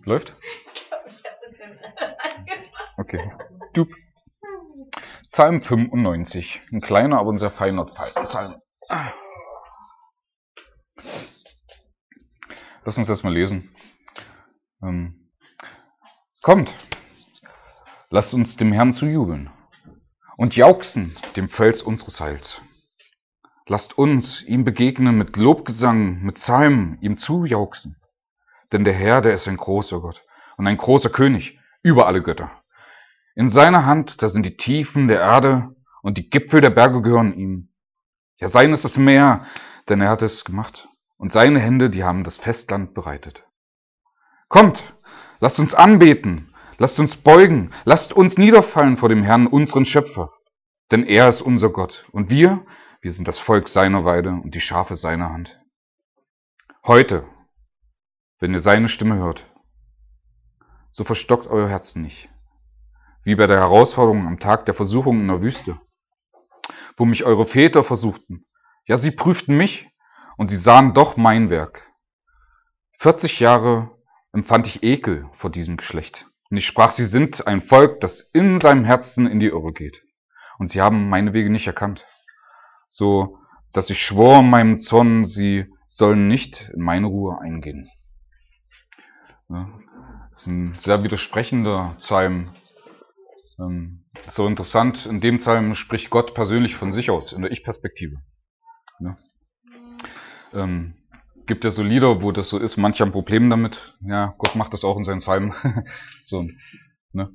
Läuft? Okay. Du. Psalm 95. Ein kleiner, aber ein sehr feiner Psalm. Lass uns das mal lesen. Kommt, lasst uns dem Herrn zujubeln und jauchzen dem Fels unseres Heils. Lasst uns ihm begegnen mit Lobgesang, mit Psalmen, ihm zujauchzen. Denn der Herr, der ist ein großer Gott und ein großer König über alle Götter. In seiner Hand, da sind die Tiefen der Erde und die Gipfel der Berge gehören ihm. Ja, sein ist das Meer, denn er hat es gemacht. Und seine Hände, die haben das Festland bereitet. Kommt, lasst uns anbeten, lasst uns beugen, lasst uns niederfallen vor dem Herrn, unseren Schöpfer. Denn er ist unser Gott und wir sind das Volk seiner Weide und die Schafe seiner Hand. Heute, wenn ihr seine Stimme hört, so verstockt euer Herzen nicht, wie bei der Herausforderung am Tag der Versuchung in der Wüste, wo mich eure Väter versuchten. Ja, sie prüften mich und sie sahen doch mein Werk. 40 Jahre empfand ich Ekel vor diesem Geschlecht. Und ich sprach, sie sind ein Volk, das in seinem Herzen in die Irre geht. Und sie haben meine Wege nicht erkannt. So, dass ich schwor in meinem Zorn, sie sollen nicht in meine Ruhe eingehen. Ja, das ist ein sehr widersprechender Psalm. So interessant, in dem Psalm spricht Gott persönlich von sich aus, in der Ich-Perspektive. Ja. Gibt ja so Lieder, wo das so ist, manche haben Probleme damit. Ja, Gott macht das auch in seinen Psalmen. So, ne?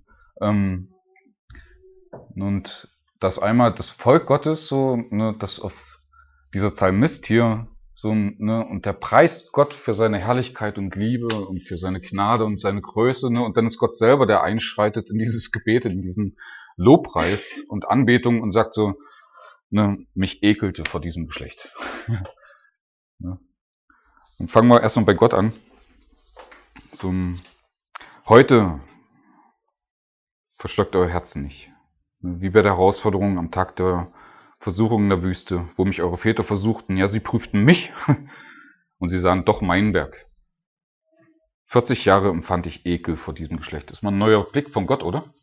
Und dass einmal das Volk Gottes so, ne, das auf dieser Psalmist hier so, ne, und der preist Gott für seine Herrlichkeit und Liebe und für seine Gnade und seine Größe, ne, und dann ist Gott selber, der einschreitet in dieses Gebet, in diesen Lobpreis und Anbetung und sagt so, ne, mich ekelte vor diesem Geschlecht. Ne. Und fangen wir erstmal bei Gott an. So, heute verstockt euer Herzen nicht. Wie bei der Herausforderung am Tag der Versuchung in der Wüste, wo mich eure Väter versuchten. Ja, sie prüften mich und sie sahen doch mein Werk. 40 Jahre empfand ich Ekel vor diesem Geschlecht. Das ist mal ein neuer Blick von Gott, oder?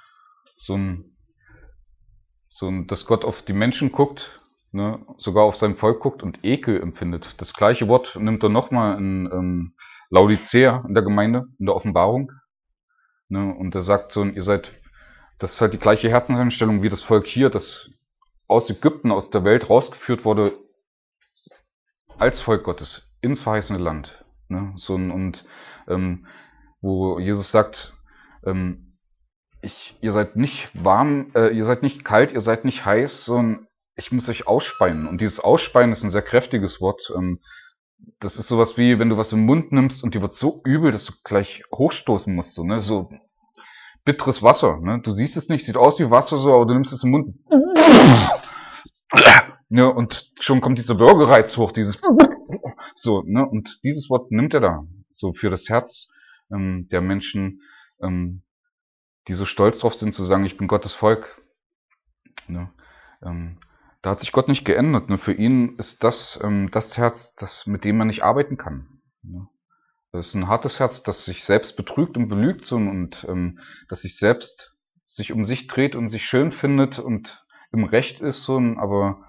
Dass Gott auf die Menschen guckt, ne, sogar auf sein Volk guckt und Ekel empfindet. Das gleiche Wort nimmt er nochmal in Laodicea in der Gemeinde, in der Offenbarung. Ne, und er sagt so, das ist halt die gleiche Herzenseinstellung wie das Volk hier, das aus Ägypten, aus der Welt rausgeführt wurde, als Volk Gottes, ins verheißene Land. Ne? Wo Jesus sagt, ihr seid nicht warm, ihr seid nicht kalt, ihr seid nicht heiß, sondern ich muss euch ausspeien. Und dieses Ausspeien ist ein sehr kräftiges Wort. Das ist sowas wie, wenn du was im Mund nimmst und dir wird so übel, dass du gleich hochstoßen musst. So, ne? So bitteres Wasser. Ne? Du siehst es nicht, sieht aus wie Wasser, so, aber du nimmst es im Mund. Ja, und schon kommt dieser Würgereiz hoch, dieses so, ne? Und dieses Wort nimmt er da so für das Herz der Menschen, die so stolz drauf sind zu sagen, ich bin Gottes Volk. Ne? Da hat sich Gott nicht geändert. Ne? Für ihn ist das das Herz, mit dem man nicht arbeiten kann. Ne? Das ist ein hartes Herz, das sich selbst betrügt und belügt und das sich selbst sich um sich dreht und sich schön findet und im Recht ist, aber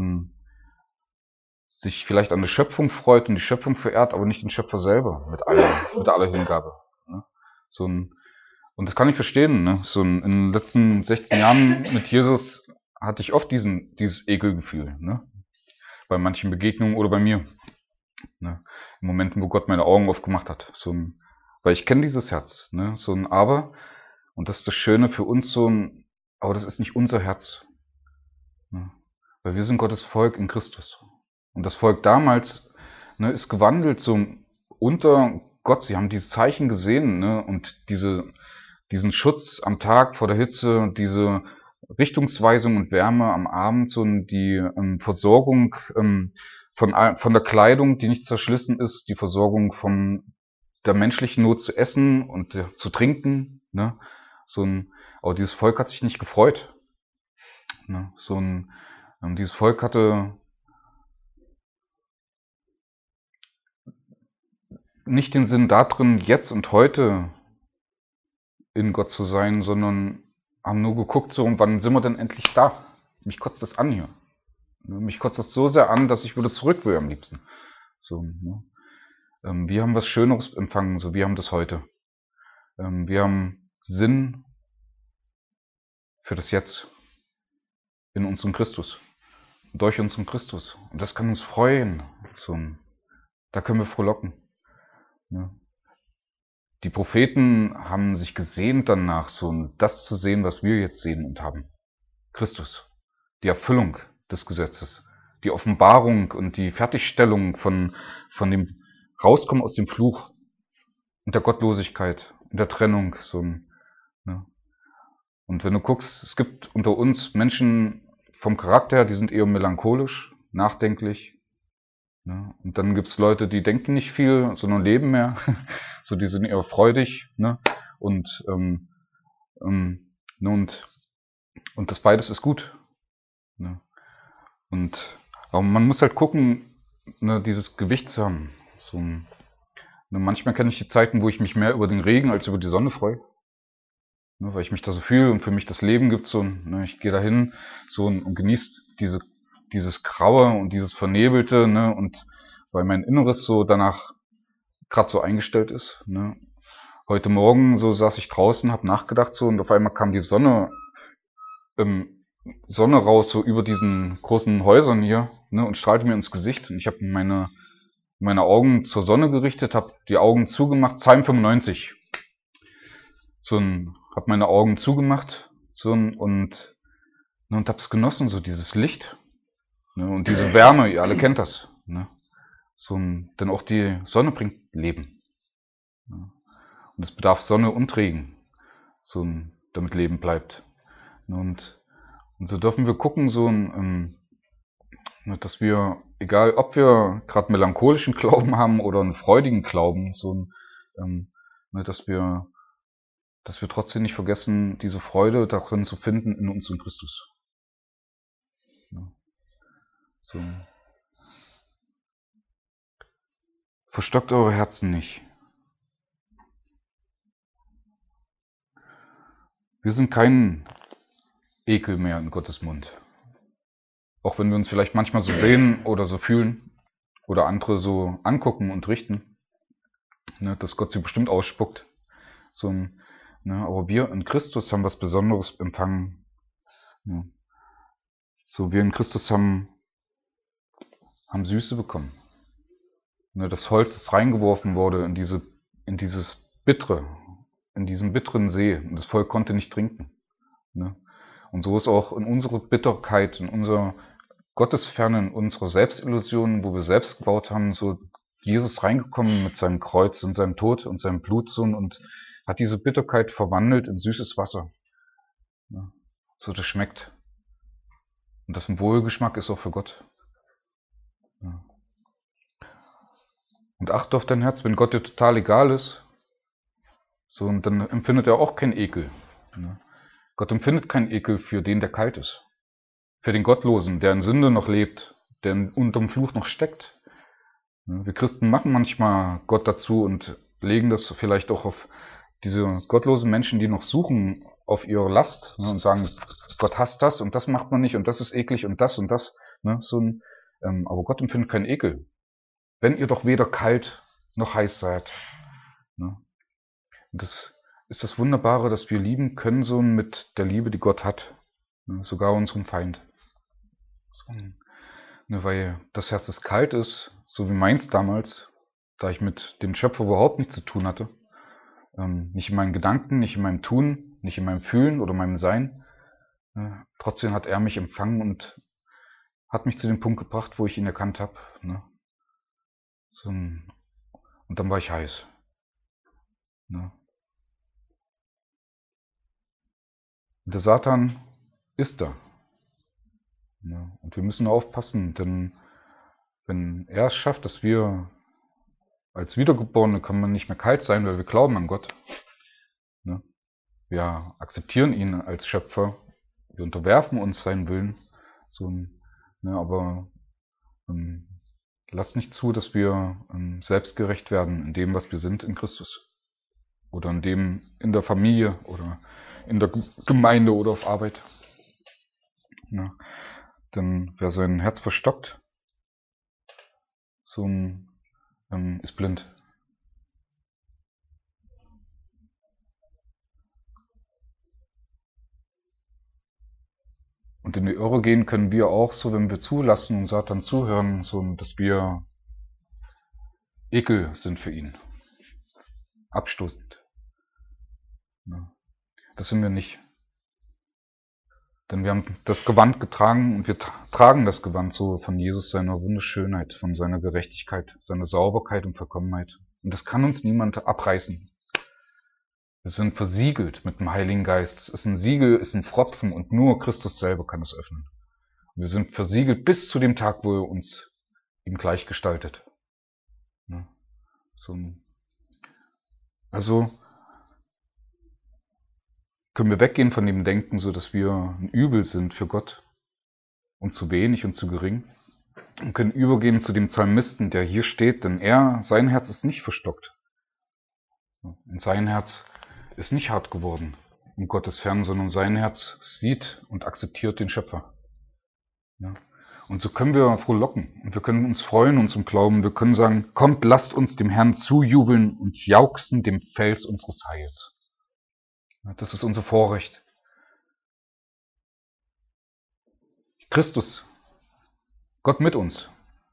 sich vielleicht an der Schöpfung freut und die Schöpfung verehrt, aber nicht den Schöpfer selber mit aller Hingabe. Ne? Und das kann ich verstehen. Ne? In den letzten 16 Jahren mit Jesus hatte ich oft dieses Ekelgefühl, ne? Bei manchen Begegnungen oder bei mir. Ne? In Momenten, wo Gott meine Augen aufgemacht hat. Weil ich kenne dieses Herz. Ne? Aber, und das ist das Schöne für uns, aber das ist nicht unser Herz. Ne? Weil wir sind Gottes Volk in Christus. Und das Volk damals, ne, ist gewandelt unter Gott. Sie haben diese Zeichen gesehen, ne, und diesen Schutz am Tag vor der Hitze, diese Richtungsweisung und Wärme am Abend, die Versorgung von der Kleidung, die nicht zerschlissen ist, die Versorgung von der menschlichen Not zu essen und zu trinken. Ne, aber dieses Volk hat sich nicht gefreut. Ne, dieses Volk hatte nicht den Sinn darin, jetzt und heute in Gott zu sein, sondern haben nur geguckt, so, und wann sind wir denn endlich da? Mich kotzt das an hier. Mich kotzt das so sehr an, dass ich wieder zurück will am liebsten. So, ne? Wir haben was Schöneres empfangen, so wir haben das heute. Wir haben Sinn für das Jetzt in unserem Christus, durch unseren Christus. Und das kann uns freuen. So, da können wir frohlocken. Ne? Die Propheten haben sich gesehnt danach, so das zu sehen, was wir jetzt sehen und haben. Christus, die Erfüllung des Gesetzes, die Offenbarung und die Fertigstellung von dem Rauskommen aus dem Fluch und der Gottlosigkeit und der Trennung. So, ne? Und wenn du guckst, es gibt unter uns Menschen vom Charakter her, die sind eher melancholisch, nachdenklich. Ne? Und dann gibt's Leute, die denken nicht viel, sondern leben mehr. So, die sind eher freudig. Ne? Und, und das beides ist gut. Ne? Aber man muss halt gucken, ne, dieses Gewicht zu haben. So, ne, manchmal kenne ich die Zeiten, wo ich mich mehr über den Regen als über die Sonne freue. Ne, weil ich mich da so fühle und für mich das Leben gibt. So, ne, ich gehe dahin so, und genieße dieses Graue und dieses Vernebelte, ne, und weil mein Inneres so danach gerade so eingestellt ist. Ne. Heute Morgen so saß ich draußen, habe nachgedacht so, und auf einmal kam die Sonne raus, so über diesen großen Häusern hier, ne, und strahlte mir ins Gesicht. Und ich habe meine Augen zur Sonne gerichtet, habe die Augen zugemacht, Psalm 95. Habe meine Augen zugemacht und hab's genossen, so dieses Licht, ne, und diese Wärme, ihr alle kennt das. Ne, denn auch die Sonne bringt Leben. Ne, und es bedarf Sonne und Regen, damit Leben bleibt. Ne, und so dürfen wir gucken, dass wir, egal ob wir gerade melancholischen Glauben haben oder einen freudigen Glauben, dass wir trotzdem nicht vergessen, diese Freude darin zu finden in unserem Christus. Ja. So. Verstockt eure Herzen nicht. Wir sind kein Ekel mehr in Gottes Mund. Auch wenn wir uns vielleicht manchmal so sehen oder so fühlen oder andere so angucken und richten, ne, dass Gott sie bestimmt ausspuckt. Ne, aber wir in Christus haben was Besonderes empfangen. Ne. So, wir in Christus haben Süße bekommen. Ne, das Holz, das reingeworfen wurde in dieses Bittere, in diesen bitteren See, und das Volk konnte nicht trinken. Ne. Und so ist auch in unserer Bitterkeit, in unserer Gottesferne, in unserer Selbstillusion, wo wir selbst gebaut haben, so Jesus reingekommen mit seinem Kreuz und seinem Tod und seinem Blut und hat diese Bitterkeit verwandelt in süßes Wasser. Ja, so, das schmeckt. Und das ein Wohlgeschmack ist auch für Gott. Ja. Und achte auf dein Herz, wenn Gott dir total egal ist, so, und dann empfindet er auch keinen Ekel. Ja. Gott empfindet keinen Ekel für den, der kalt ist. Für den Gottlosen, der in Sünde noch lebt, der unterm Fluch noch steckt. Wir Christen machen manchmal Gott dazu und legen das vielleicht auch auf diese gottlosen Menschen, die noch suchen, auf ihre Last, ne, und sagen, Gott hasst das und das macht man nicht und das ist eklig und das und das. Ne, aber Gott empfindet keinen Ekel. Wenn ihr doch weder kalt noch heiß seid. Ne. Und das ist das Wunderbare, dass wir lieben können, so mit der Liebe, die Gott hat. Ne, sogar unseren Feind. Ne, weil das Herz, das kalt ist, so wie meins damals, da ich mit dem Schöpfer überhaupt nichts zu tun hatte, nicht in meinen Gedanken, nicht in meinem Tun, nicht in meinem Fühlen oder meinem Sein, trotzdem hat er mich empfangen und hat mich zu dem Punkt gebracht, wo ich ihn erkannt habe. Ne? Und dann war ich heiß. Ne? Und der Satan ist da. Ne? Und wir müssen aufpassen, denn wenn er es schafft, dass wir als Wiedergeborene kann man nicht mehr kalt sein, weil wir glauben an Gott. Ne? Wir akzeptieren ihn als Schöpfer, wir unterwerfen uns seinen Willen, aber Lass nicht zu, dass wir selbstgerecht werden in dem, was wir sind in Christus. Oder in dem, in der Familie oder in der Gemeinde oder auf Arbeit. Ja. Denn wer sein Herz verstockt, ist blind. Und in die Irre gehen können wir auch so, wenn wir zulassen und Satan zuhören, so, dass wir Ekel sind für ihn. Abstoßend. Ja. Das sind wir nicht. Denn wir haben das Gewand getragen und wir tragen das Gewand so von Jesus, seiner Wunderschönheit, von seiner Gerechtigkeit, seiner Sauberkeit und Vollkommenheit. Und das kann uns niemand abreißen. Wir sind versiegelt mit dem Heiligen Geist. Es ist ein Siegel, ist ein Pfropfen und nur Christus selber kann es öffnen. Und wir sind versiegelt bis zu dem Tag, wo er uns ihm gleichgestaltet. Also können wir weggehen von dem Denken, so dass wir ein Übel sind für Gott und zu wenig und zu gering, und können übergehen zu dem Psalmisten, der hier steht, denn sein Herz ist nicht verstockt. Und sein Herz ist nicht hart geworden um Gottes fern, sondern sein Herz sieht und akzeptiert den Schöpfer. Ja. Und so können wir frohlocken und wir können uns freuen, uns im Glauben. Wir können sagen, kommt, lasst uns dem Herrn zujubeln und jauchzen dem Fels unseres Heils. Ja, das ist unser Vorrecht. Christus, Gott mit uns.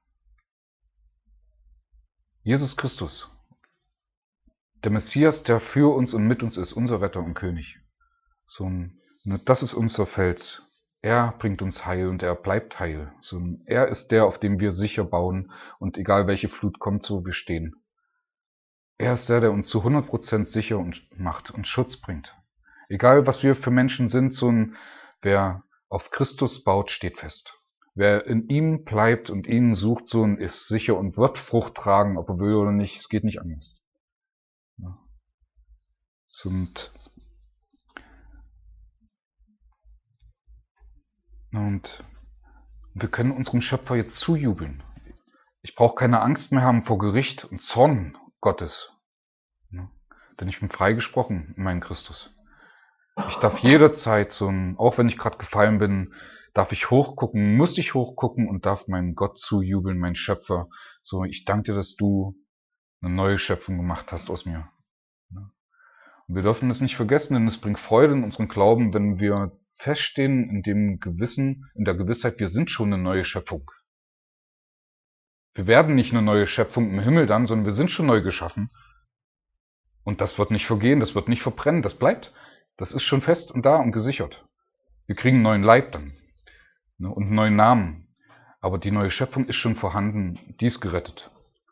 Jesus Christus, der Messias, der für uns und mit uns ist, unser Retter und König. Das ist unser Fels. Er bringt uns Heil und er bleibt heil. Er ist der, auf dem wir sicher bauen und egal welche Flut kommt, so wir stehen. Er ist der uns zu 100% sicher und macht und Schutz bringt. Egal was wir für Menschen sind, wer auf Christus baut, steht fest. Wer in ihm bleibt und ihn sucht, ist sicher und wird Frucht tragen, ob er will oder nicht. Es geht nicht anders. Ja. Und wir können unserem Schöpfer jetzt zujubeln. Ich brauche keine Angst mehr haben vor Gericht und Zorn Gottes. Ja. Denn ich bin freigesprochen in meinem Christus. Ich darf jederzeit, auch wenn ich gerade gefallen bin, darf ich hochgucken, muss ich hochgucken und darf meinem Gott zujubeln, mein Schöpfer. Ich danke dir, dass du eine neue Schöpfung gemacht hast aus mir. Ja. Und wir dürfen das nicht vergessen, denn es bringt Freude in unseren Glauben, wenn wir feststehen in der Gewissheit, wir sind schon eine neue Schöpfung. Wir werden nicht eine neue Schöpfung im Himmel dann, sondern wir sind schon neu geschaffen. Und das wird nicht vergehen, das wird nicht verbrennen, das bleibt. Das ist schon fest und da und gesichert. Wir kriegen einen neuen Leib dann und einen neuen Namen. Aber die neue Schöpfung ist schon vorhanden, die ist gerettet.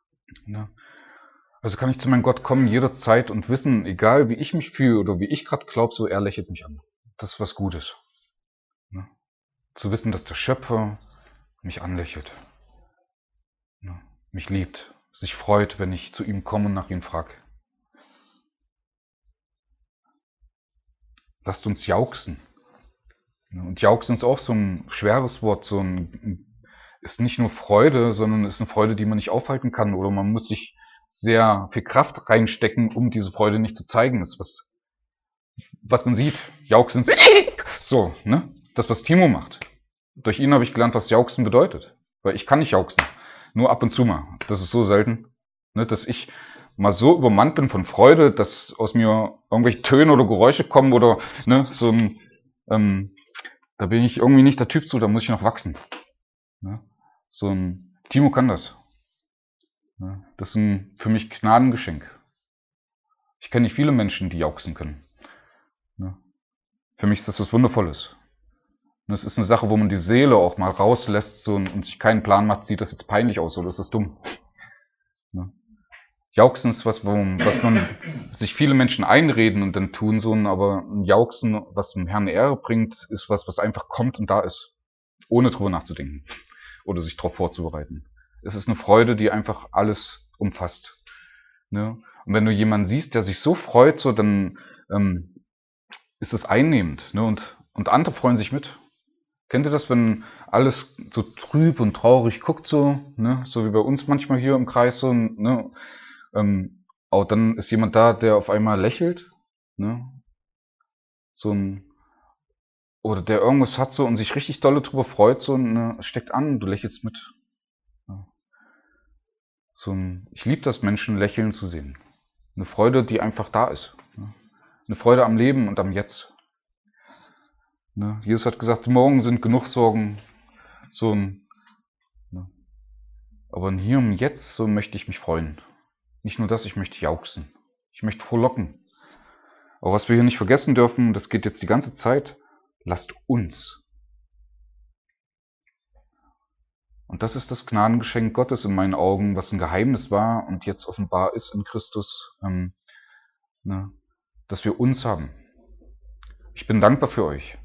Also kann ich zu meinem Gott kommen jederzeit und wissen, egal wie ich mich fühle oder wie ich gerade glaube, er lächelt mich an. Das ist was Gutes. Zu wissen, dass der Schöpfer mich anlächelt, mich liebt, sich freut, wenn ich zu ihm komme und nach ihm frage. Lasst uns jauchzen. Und jauchzen ist auch so ein schweres Wort, ist nicht nur Freude, sondern ist eine Freude, die man nicht aufhalten kann, oder man muss sich sehr viel Kraft reinstecken, um diese Freude nicht zu zeigen. Das ist was man sieht. Jauchzen, das, was Timo macht. Durch ihn habe ich gelernt, was Jauchzen bedeutet. Weil ich kann nicht jauchzen. Nur ab und zu mal. Das ist so selten, dass ich mal so übermannt bin von Freude, dass aus mir irgendwelche Töne oder Geräusche kommen oder da bin ich irgendwie nicht der Typ zu, da muss ich noch wachsen. Timo kann das. Das ist für mich Gnadengeschenk. Ich kenne nicht viele Menschen, die jauchzen können. Für mich ist das was Wundervolles. Und es ist eine Sache, wo man die Seele auch mal rauslässt und sich keinen Plan macht, sieht das jetzt peinlich aus oder ist das dumm. Jauchzen ist was man sich viele Menschen einreden und dann tun, aber ein Jauchzen, was dem Herrn Ehre bringt, ist was einfach kommt und da ist, ohne drüber nachzudenken oder sich darauf vorzubereiten. Es ist eine Freude, die einfach alles umfasst. Und wenn du jemanden siehst, der sich so freut, dann ist es einnehmend, und andere freuen sich mit. Kennt ihr das, wenn alles so trüb und traurig guckt, so, ne? So wie bei uns manchmal hier im Kreis, so, ne? Auch dann ist jemand da, der auf einmal lächelt, ne? So ein, oder der irgendwas hat so und sich richtig dolle drüber freut, so, ne? Steckt an, du lächelst mit. Ja. So ein, ich liebe das, Menschen lächeln zu sehen. Eine Freude, die einfach da ist. Ne? Eine Freude am Leben und am Jetzt. Ne? Jesus hat gesagt, morgen sind genug Sorgen, so ein, ne? Aber in hier und jetzt, so möchte ich mich freuen. Nicht nur das, ich möchte jauchzen. Ich möchte frohlocken. Aber was wir hier nicht vergessen dürfen, das geht jetzt die ganze Zeit, lasst uns. Und das ist das Gnadengeschenk Gottes in meinen Augen, was ein Geheimnis war und jetzt offenbar ist in Christus, ne, dass wir uns haben. Ich bin dankbar für euch.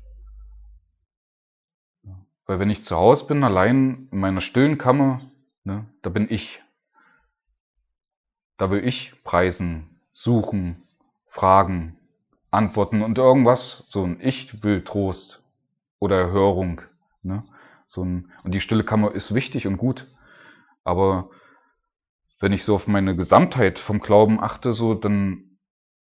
Weil wenn ich zu Hause bin, allein in meiner stillen Kammer, ne, da bin ich. Da will ich preisen, suchen, fragen, antworten und irgendwas. So ein Ich will Trost oder Erhörung. Ne? Und die stille Kammer ist wichtig und gut. Aber wenn ich so auf meine Gesamtheit vom Glauben achte, so, dann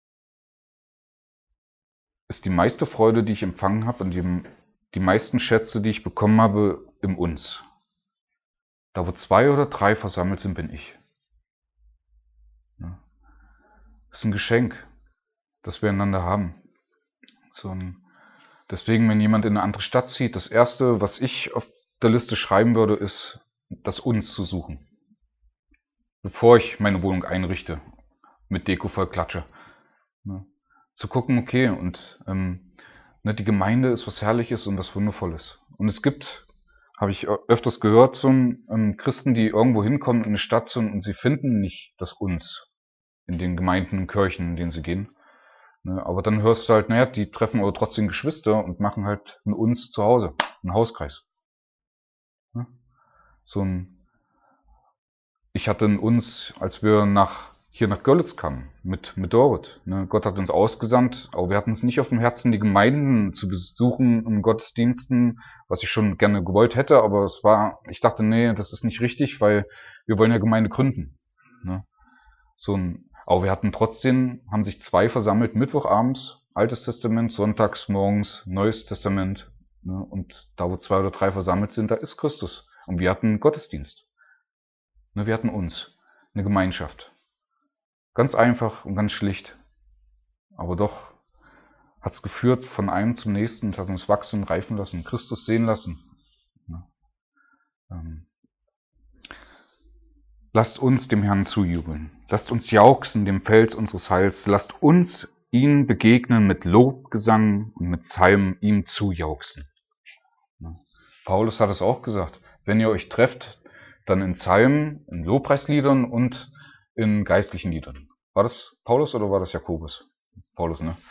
ist die meiste Freude, die ich empfangen habe, und die meisten Schätze, die ich bekommen habe, im Uns. Da wo 2 oder 3 versammelt sind, bin ich. Das ist ein Geschenk, das wir einander haben. Deswegen, wenn jemand in eine andere Stadt zieht, das Erste, was ich auf der Liste schreiben würde, ist, das Uns zu suchen. Bevor ich meine Wohnung einrichte, mit Deko voll Klatsche. Zu gucken, okay, und die Gemeinde ist was Herrliches und was Wundervolles. Und es gibt, habe ich öfters gehört, so Christen, die irgendwo hinkommen in eine Stadt und sie finden nicht das Uns in den Gemeinden und Kirchen, in denen sie gehen. Aber dann hörst du halt, naja, die treffen aber trotzdem Geschwister und machen halt ein Uns zu Hause, einen Hauskreis. Ich hatte ein Uns, als wir hier nach Görlitz kamen, mit Dorot. Gott hat uns ausgesandt, aber wir hatten es nicht auf dem Herzen, die Gemeinden zu besuchen in Gottesdiensten, was ich schon gerne gewollt hätte, aber ich dachte, nee, das ist nicht richtig, weil wir wollen ja Gemeinde gründen. Aber wir hatten trotzdem, haben sich 2 versammelt, Mittwochabends, Altes Testament, sonntags morgens, Neues Testament. Und da, wo 2 oder 3 versammelt sind, da ist Christus. Und wir hatten Gottesdienst. Wir hatten uns, eine Gemeinschaft. Ganz einfach und ganz schlicht. Aber doch hat es geführt von einem zum nächsten und hat uns wachsen und reifen lassen, Christus sehen lassen. Lasst uns dem Herrn zujubeln. Lasst uns jauchzen dem Fels unseres Heils. Lasst uns ihm begegnen mit Lobgesang und mit Psalmen ihm zujauchzen. Paulus hat es auch gesagt. Wenn ihr euch trefft, dann in Psalmen, in Lobpreisliedern und in geistlichen Liedern. War das Paulus oder war das Jakobus? Paulus, ne?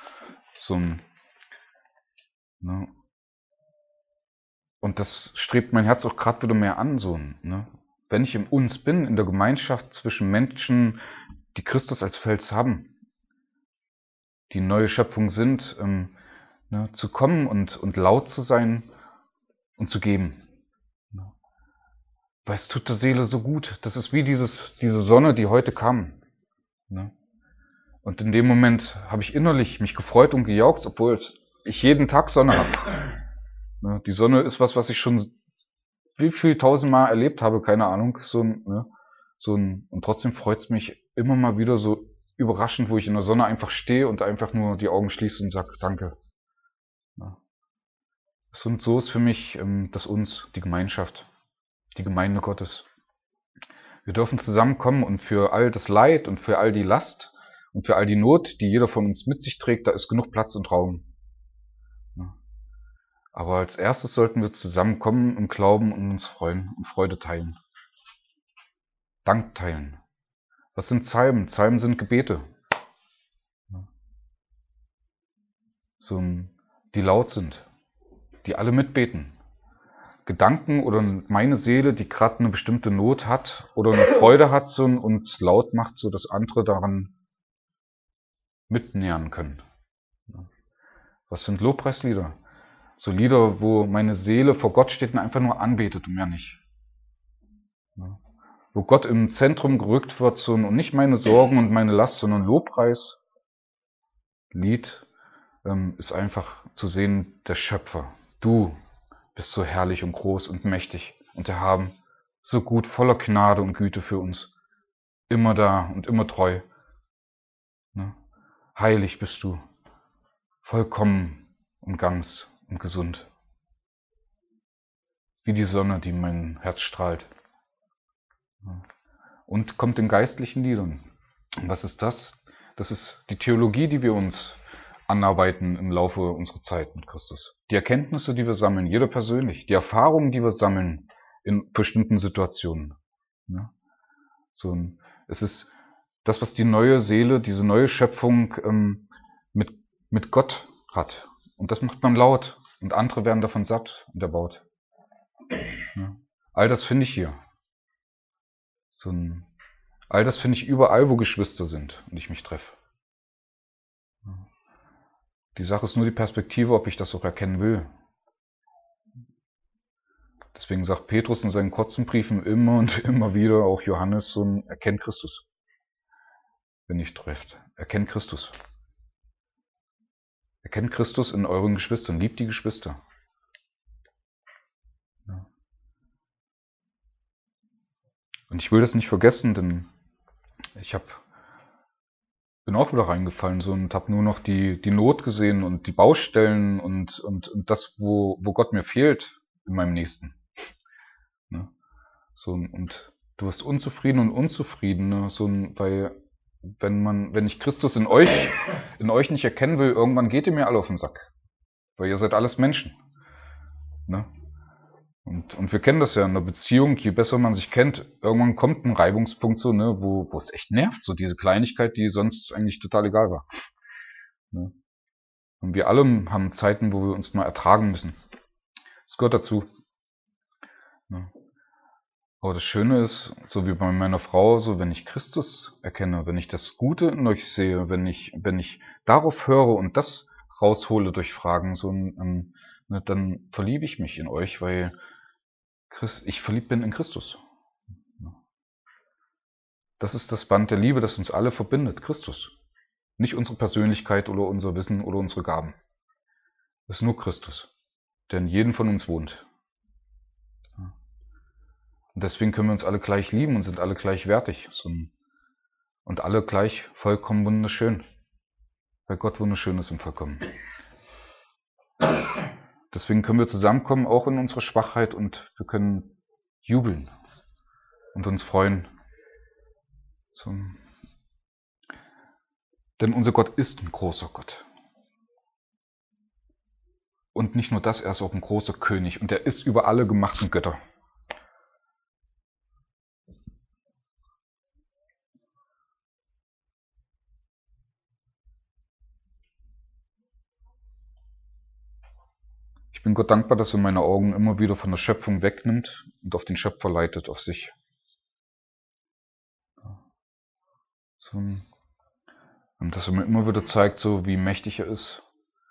Und das strebt mein Herz auch gerade wieder mehr an, Wenn ich im Uns bin, in der Gemeinschaft zwischen Menschen, die Christus als Fels haben, die neue Schöpfung sind, zu kommen und laut zu sein und zu geben. Weil es tut der Seele so gut. Das ist wie diese Sonne, die heute kam. Und in dem Moment habe ich innerlich mich gefreut und gejauchzt, obwohl ich jeden Tag Sonne habe. Die Sonne ist was ich schon wie viel 1000-mal erlebt habe, keine Ahnung. Und trotzdem freut es mich immer mal wieder so überraschend, wo ich in der Sonne einfach stehe und einfach nur die Augen schließe und sage Danke. Und so ist für mich das Uns, die Gemeinschaft, die Gemeinde Gottes. Wir dürfen zusammenkommen und für all das Leid und für all die Last und für all die Not, die jeder von uns mit sich trägt, da ist genug Platz und Raum. Aber als erstes sollten wir zusammenkommen im Glauben und uns freuen und Freude teilen. Dank teilen. Was sind Psalmen? Psalmen sind Gebete. Die laut sind, die alle mitbeten. Gedanken oder meine Seele, die gerade eine bestimmte Not hat oder eine Freude hat und laut macht, so dass andere daran mitnähern können. Was sind Lobpreislieder? So Lieder, wo meine Seele vor Gott steht und einfach nur anbetet und mehr nicht. Wo Gott im Zentrum gerückt wird und nicht meine Sorgen und meine Last, sondern Lobpreis. Lied ist einfach zu sehen, der Schöpfer. Du bist so herrlich und groß und mächtig und erhaben, so gut, voller Gnade und Güte für uns. Immer da und immer treu. Heilig bist du, vollkommen und ganz und gesund. Wie die Sonne, die mein Herz strahlt. Und kommt in geistlichen Liedern. Und was ist das? Das ist die Theologie, die wir uns anarbeiten im Laufe unserer Zeit mit Christus. Die Erkenntnisse, die wir sammeln, jeder persönlich. Die Erfahrungen, die wir sammeln in bestimmten Situationen. Es ist das, was die neue Seele, diese neue Schöpfung mit Gott hat. Und das macht man laut. Und andere werden davon satt und erbaut. All das finde ich hier. All das finde ich überall, wo Geschwister sind und ich mich treffe. Die Sache ist nur die Perspektive, ob ich das auch erkennen will. Deswegen sagt Petrus in seinen kurzen Briefen immer und immer wieder, auch Johannes, erkennt Christus. Wenn ihr trefft, erkennt Christus. Erkennt Christus in euren Geschwistern, liebt die Geschwister. Und ich will das nicht vergessen, denn ich bin auch wieder reingefallen und habe nur noch die Not gesehen und die Baustellen und das, wo Gott mir fehlt in meinem Nächsten. Und du wirst unzufrieden und unzufrieden, weil wenn ich Christus in euch nicht erkennen will, irgendwann geht ihr mir alle auf den Sack. Weil ihr seid alles Menschen. Und wir kennen das ja in der Beziehung, je besser man sich kennt, irgendwann kommt ein Reibungspunkt wo es echt nervt, so diese Kleinigkeit, die sonst eigentlich total egal war. Und wir alle haben Zeiten, wo wir uns mal ertragen müssen. Das gehört dazu. Aber das Schöne ist, so wie bei meiner Frau, wenn ich Christus erkenne, wenn ich das Gute in euch sehe, wenn ich darauf höre und das raushole durch Fragen, dann verliebe ich mich in euch, weil ich verliebt bin in Christus. Das ist das Band der Liebe, das uns alle verbindet, Christus. Nicht unsere Persönlichkeit oder unser Wissen oder unsere Gaben. Es ist nur Christus, der in jedem von uns wohnt. Und deswegen können wir uns alle gleich lieben und sind alle gleichwertig und alle gleich vollkommen wunderschön, weil Gott wunderschön ist und vollkommen. Deswegen können wir zusammenkommen, auch in unserer Schwachheit, und wir können jubeln und uns freuen. Denn unser Gott ist ein großer Gott. Und nicht nur das, er ist auch ein großer König und er ist über alle gemachten Götter. Ich bin Gott dankbar, dass er meine Augen immer wieder von der Schöpfung wegnimmt und auf den Schöpfer leitet, auf sich. Und dass er mir immer wieder zeigt, wie mächtig er ist.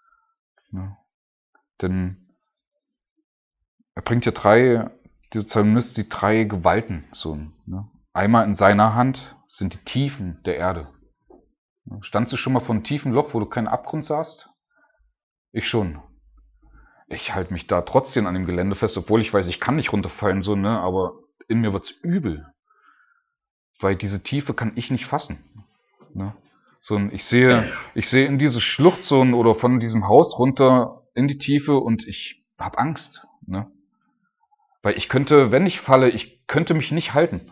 Denn er bringt ja dieser Psalmist, die drei Gewalten. Einmal in seiner Hand sind die Tiefen der Erde. Standst du schon mal vor einem tiefen Loch, wo du keinen Abgrund sahst? Ich schon. Ich halte mich da trotzdem an dem Gelände fest, obwohl ich weiß, ich kann nicht runterfallen, aber in mir wird's übel. Weil diese Tiefe kann ich nicht fassen. Ich sehe in diese Schlucht oder von diesem Haus runter in die Tiefe und ich habe Angst. Weil ich könnte, wenn ich falle, ich könnte mich nicht halten.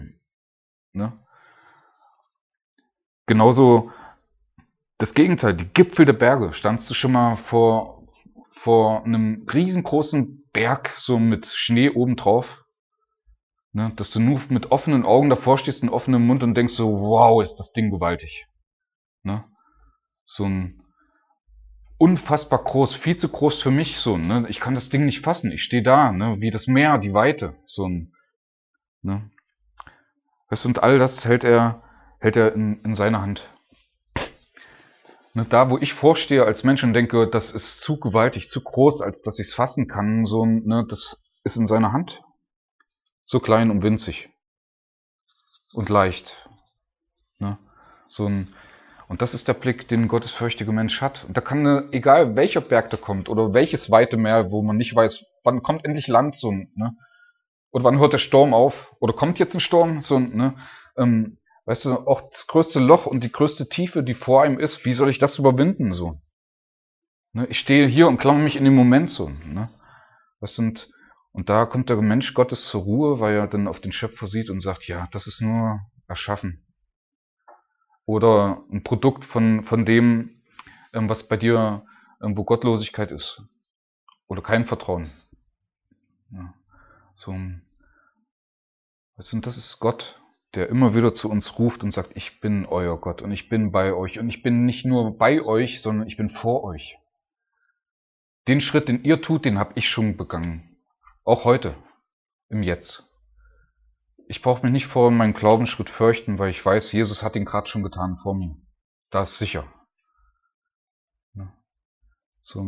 Genauso das Gegenteil, die Gipfel der Berge. Standst du schon mal vor einem riesengroßen Berg, mit Schnee obendrauf? Dass du nur mit offenen Augen davor stehst und offenem Mund und denkst wow, ist das Ding gewaltig. So ein unfassbar groß, viel zu groß für mich, ich kann das Ding nicht fassen, ich stehe da, wie das Meer, die Weite, Weißt du, und all das hält er in seiner Hand. Ne, da, wo ich vorstehe als Mensch und denke, das ist zu gewaltig, zu groß, als dass ich es fassen kann, so, ne, das ist in seiner Hand. So klein und winzig und leicht. Ne? So ein, und das ist der Blick, den ein gottesfürchtiger Mensch hat. Und da kann, egal welcher Berg da kommt oder welches weite Meer, wo man nicht weiß, wann kommt endlich Land, so, ne? Oder wann hört der Sturm auf? Oder kommt jetzt ein Sturm? So, ne? Weißt du, auch das größte Loch und die größte Tiefe, die vor einem ist, wie soll ich das überwinden? So, ne? Ich stehe hier und klammer mich in den Moment so. Ne? Und da kommt der Mensch Gottes zur Ruhe, weil er dann auf den Schöpfer sieht und sagt, ja, das ist nur erschaffen. Oder ein Produkt von dem, was bei dir, wo Gottlosigkeit ist. Oder kein Vertrauen. Ja, so, weißt du, und das ist Gott, der immer wieder zu uns ruft und sagt, ich bin euer Gott und ich bin bei euch. Und ich bin nicht nur bei euch, sondern ich bin vor euch. Den Schritt, den ihr tut, den habe ich schon begangen. Auch heute, im Jetzt. Ich brauche mich nicht vor meinem Glaubensschritt fürchten, weil ich weiß, Jesus hat ihn gerade schon getan vor mir. Da ist sicher. So,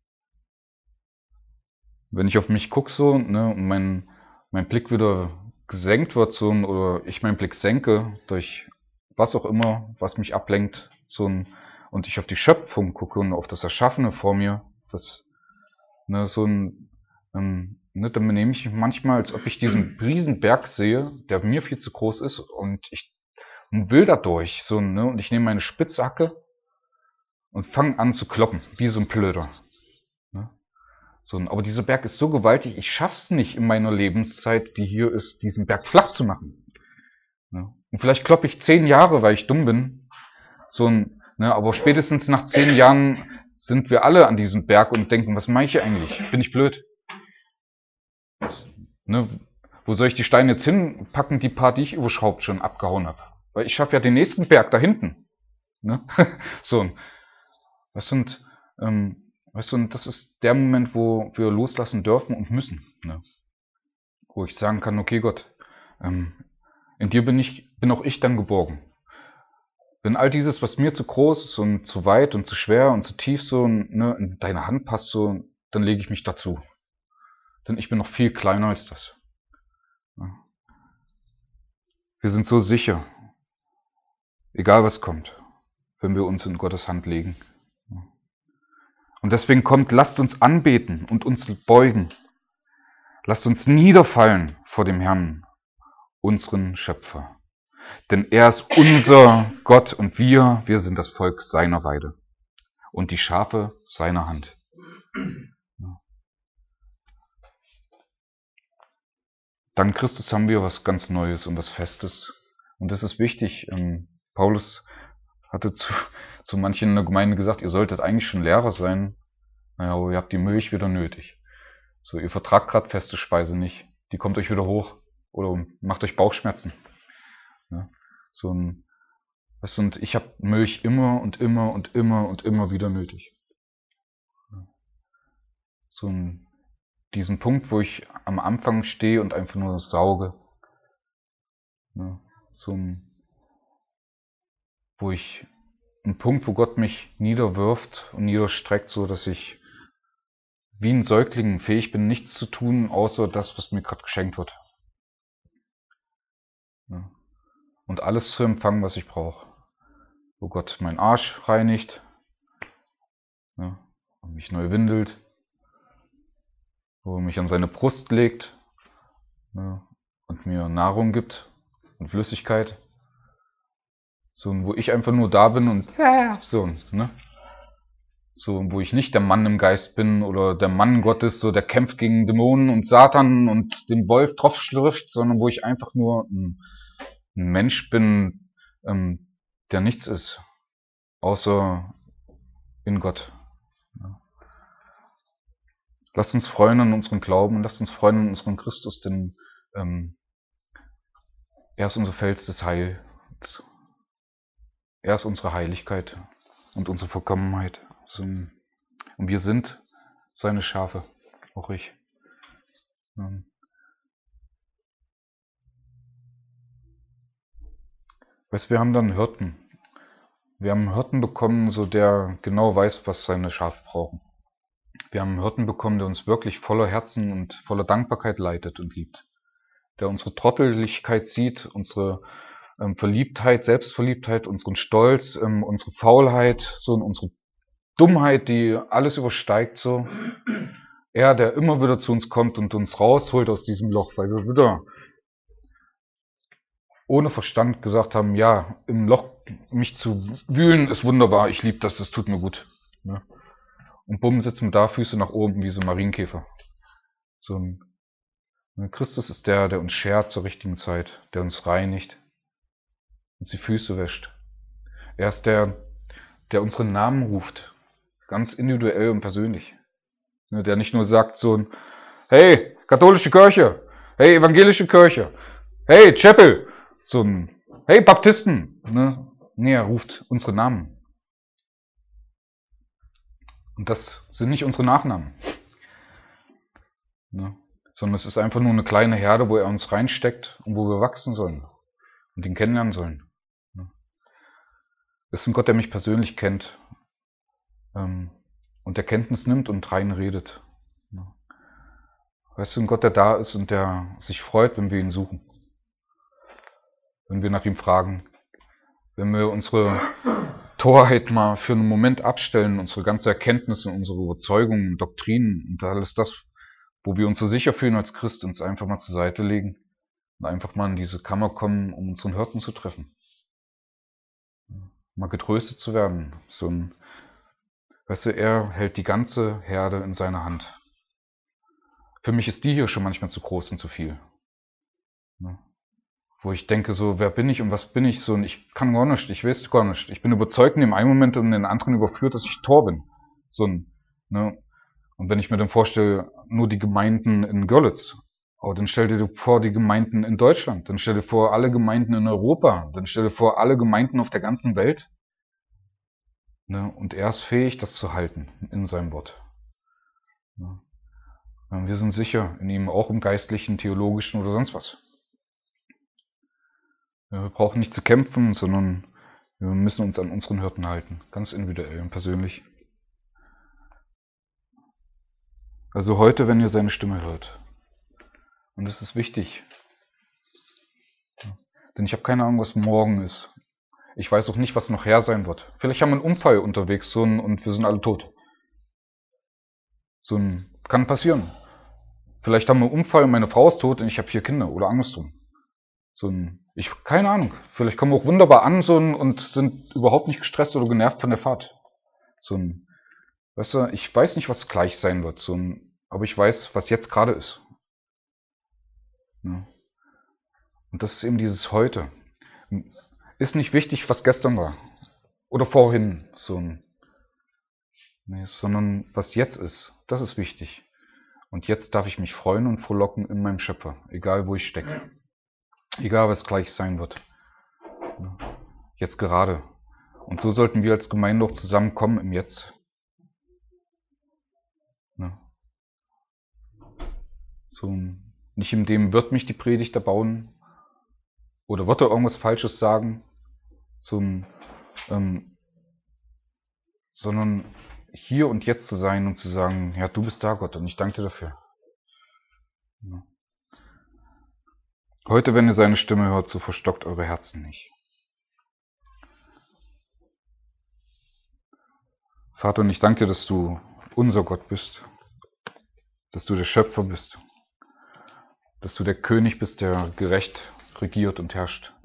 wenn ich auf mich gucke so, ne, und mein Blick wieder gesenkt wird, so, oder ich meinen Blick senke durch was auch immer, was mich ablenkt, so, und ich auf die Schöpfung gucke und auf das Erschaffene vor mir, das, ne, ne, dann benehme ich mich manchmal, als ob ich diesen riesen Berg sehe, der mir viel zu groß ist, und ich will da durch, so, ne, und ich nehme meine Spitzhacke und fange an zu kloppen, wie so ein Blöder. Ne? So, aber dieser Berg ist so gewaltig, ich schaff's nicht in meiner Lebenszeit, die hier ist, diesen Berg flach zu machen. Ne? Und vielleicht kloppe ich 10 Jahre, weil ich dumm bin. Ne, aber spätestens nach 10 Jahren sind wir alle an diesem Berg und denken, was mache ich hier eigentlich? Bin ich blöd? Ne, wo soll ich die Steine jetzt hinpacken, die paar, die ich überschraubt schon abgehauen habe? Weil ich schaffe ja den nächsten Berg da hinten. Ne? So, was sind, weißt du, und das ist der Moment, wo wir loslassen dürfen und müssen. Ne? Wo ich sagen kann, okay Gott, in dir bin auch ich dann geborgen. Wenn all dieses, was mir zu groß ist und zu weit und zu schwer und zu tief so, ne, in deine Hand passt so, dann lege ich mich dazu. Denn ich bin noch viel kleiner als das. Wir sind so sicher, egal was kommt, wenn wir uns in Gottes Hand legen. Und deswegen kommt, lasst uns anbeten und uns beugen. Lasst uns niederfallen vor dem Herrn, unseren Schöpfer. Denn er ist unser Gott und wir sind das Volk seiner Weide und die Schafe seiner Hand. Dank Christus haben wir was ganz Neues und was Festes. Und das ist wichtig. Paulus hatte zu manchen in der Gemeinde gesagt, ihr solltet eigentlich schon Lehrer sein, naja, aber ihr habt die Milch wieder nötig. So, ihr vertragt gerade feste Speise nicht. Die kommt euch wieder hoch oder macht euch Bauchschmerzen. Ja, weißt du, und ich habe Milch immer und immer und immer und immer wieder nötig. Diesen Punkt, wo ich am Anfang stehe und einfach nur sauge. Ne? Ein Punkt, wo Gott mich niederwirft und niederstreckt, so dass ich wie ein Säugling fähig bin, nichts zu tun, außer das, was mir gerade geschenkt wird. Ne? Und alles zu empfangen, was ich brauche. Wo Gott meinen Arsch reinigt, ne? Und mich neu windelt, wo er mich an seine Brust legt, ne? Und mir Nahrung gibt und Flüssigkeit. So, wo ich einfach nur da bin und so, ne? So, wo ich nicht der Mann im Geist bin oder der Mann Gottes, so der kämpft gegen Dämonen und Satan und den Wolf drauf schlürft, sondern wo ich einfach nur ein Mensch bin, der nichts ist, außer in Gott. Ja. Lasst uns freuen an unseren Glauben, lasst uns freuen an unseren Christus, denn er ist unser Fels des Heils. Er ist unsere Heiligkeit und unsere Vollkommenheit. Und wir sind seine Schafe, auch ich. Weißt, wir haben dann Hirten. Wir haben einen Hirten bekommen, so der genau weiß, was seine Schafe brauchen. Wir haben einen Hirten bekommen, der uns wirklich voller Herzen und voller Dankbarkeit leitet und liebt. Der unsere Trotteligkeit sieht, unsere Verliebtheit, Selbstverliebtheit, unseren Stolz, unsere Faulheit, so unsere Dummheit, die alles übersteigt, so. Er, der immer wieder zu uns kommt und uns rausholt aus diesem Loch, weil wir wieder ohne Verstand gesagt haben, ja, im Loch mich zu wühlen ist wunderbar, ich liebe das, das tut mir gut. Ja. Und bumm, sitzen wir da, Füße nach oben, wie so ein Marienkäfer. So ein Christus ist der, der uns schert zur richtigen Zeit, der uns reinigt, uns die Füße wäscht. Er ist der, der unseren Namen ruft, ganz individuell und persönlich. Der nicht nur sagt so ein, hey, katholische Kirche, hey, evangelische Kirche, hey, Chapel, so ein, hey, Baptisten. Ne? Nee, er ruft unsere Namen. Und das sind nicht unsere Nachnamen. Ne? Sondern es ist einfach nur eine kleine Herde, wo er uns reinsteckt und wo wir wachsen sollen und ihn kennenlernen sollen. Ne? Es ist ein Gott, der mich persönlich kennt und der Kenntnis nimmt und rein redet. Ne? Weißt du, ein Gott, der da ist und der sich freut, wenn wir ihn suchen. Wenn wir nach ihm fragen. Wenn wir unsere Torheit mal für einen Moment abstellen, unsere ganze Erkenntnisse, unsere Überzeugungen, Doktrinen und alles das, wo wir uns so sicher fühlen als Christ, uns einfach mal zur Seite legen und einfach mal in diese Kammer kommen, um unseren Hirten zu treffen. Mal getröstet zu werden. So ein, weißt du, er hält die ganze Herde in seiner Hand. Für mich ist die hier schon manchmal zu groß und zu viel. Wo ich denke so, wer bin ich und was bin ich so, und ich kann gar nicht, ich weiß gar nicht. Ich bin überzeugt in dem einen Moment und in den anderen überführt, dass ich Tor bin. So ein, ne? Und wenn ich mir dann vorstelle, nur die Gemeinden in Görlitz, oh, dann stell dir vor die Gemeinden in Deutschland, dann stell dir vor alle Gemeinden in Europa, dann stell dir vor alle Gemeinden auf der ganzen Welt. Ne? Und er ist fähig, das zu halten in seinem Wort. Ne? Wir sind sicher in ihm, auch im geistlichen, theologischen oder sonst was. Wir brauchen nicht zu kämpfen, sondern wir müssen uns an unseren Hirten halten, ganz individuell und persönlich. Also heute, wenn ihr seine Stimme hört, und das ist wichtig, denn ich habe keine Ahnung, was morgen ist. Ich weiß auch nicht, was noch her sein wird. Vielleicht haben wir einen Unfall unterwegs und wir sind alle tot. Kann passieren. Vielleicht haben wir einen Unfall und meine Frau ist tot und ich habe 4 Kinder oder andersrum. Keine Ahnung. Vielleicht kommen wir auch wunderbar an und sind überhaupt nicht gestresst oder genervt von der Fahrt. Weißt du, ich weiß nicht, was gleich sein wird, aber ich weiß, was jetzt gerade ist. Ja. Und das ist eben dieses Heute. Ist nicht wichtig, was gestern war oder vorhin, nee, sondern was jetzt ist. Das ist wichtig. Und jetzt darf ich mich freuen und frohlocken in meinem Schöpfer, egal wo ich stecke, egal was gleich sein wird. Jetzt gerade. Und so sollten wir als Gemeinde auch zusammenkommen im Jetzt. Nicht in dem wird mich die Predigt erbauen oder wird er irgendwas Falsches sagen, sondern hier und jetzt zu sein und zu sagen, ja, du bist da, Gott, und ich danke dir dafür. Ja. Heute, wenn ihr seine Stimme hört, so verstockt eure Herzen nicht. Vater, und ich danke dir, dass du unser Gott bist, dass du der Schöpfer bist, dass du der König bist, der gerecht regiert und herrscht.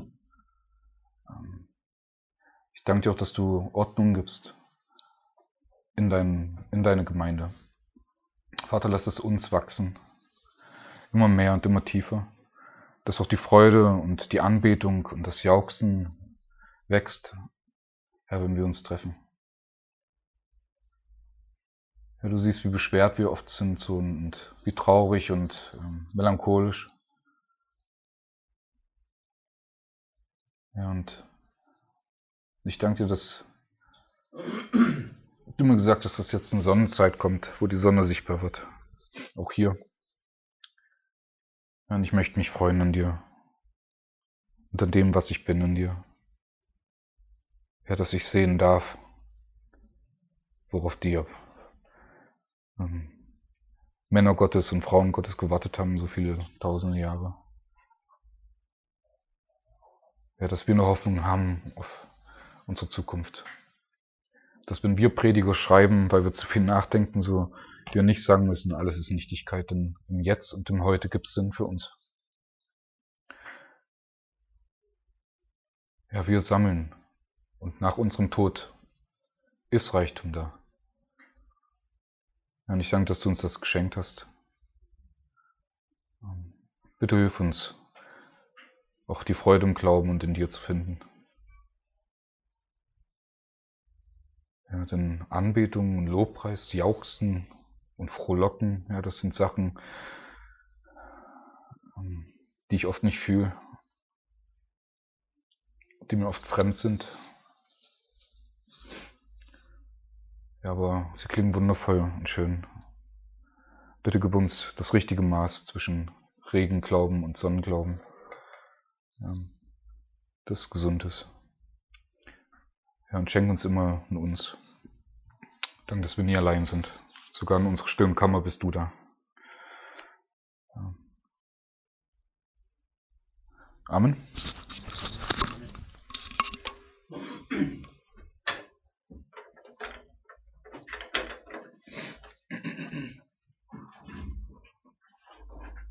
Ich danke dir auch, dass du Ordnung gibst in deine Gemeinde. Vater, lass es uns wachsen, immer mehr und immer tiefer, dass auch die Freude und die Anbetung und das Jauchzen wächst, Herr, wenn wir uns treffen. Ja, du siehst, wie beschwert wir oft sind und wie traurig und melancholisch. Ja, und ich danke dir, dass du mir gesagt hast, dass jetzt eine Sonnenzeit kommt, wo die Sonne sichtbar wird. Auch hier. Ja, und ich möchte mich freuen an dir und an dem, was ich bin in dir. Herr, dass ich sehen darf, worauf die Männer Gottes und Frauen Gottes gewartet haben, so viele tausende Jahre. Ja, dass wir eine Hoffnung haben auf unsere Zukunft. Dass wenn wir Prediger schreiben, weil wir zu viel nachdenken, so wir nicht sagen müssen, alles ist Nichtigkeit, denn im Jetzt und im Heute gibt es Sinn für uns. Ja, wir sammeln und nach unserem Tod ist Reichtum da. Ja, und ich danke, dass du uns das geschenkt hast. Bitte hilf uns, auch die Freude im Glauben und in dir zu finden. Ja, denn Anbetung und Lobpreis, Jauchzen und Frohlocken, ja, das sind Sachen, die ich oft nicht fühle, die mir oft fremd sind. Ja, aber sie klingen wundervoll und schön. Bitte gib uns das richtige Maß zwischen Regenglauben und Sonnenglauben, ja, das gesund ist. Ja, und schenk uns immer in uns. Danke, dass wir nie allein sind. Sogar in unserer stillen Kammer bist du da. Ja. Amen.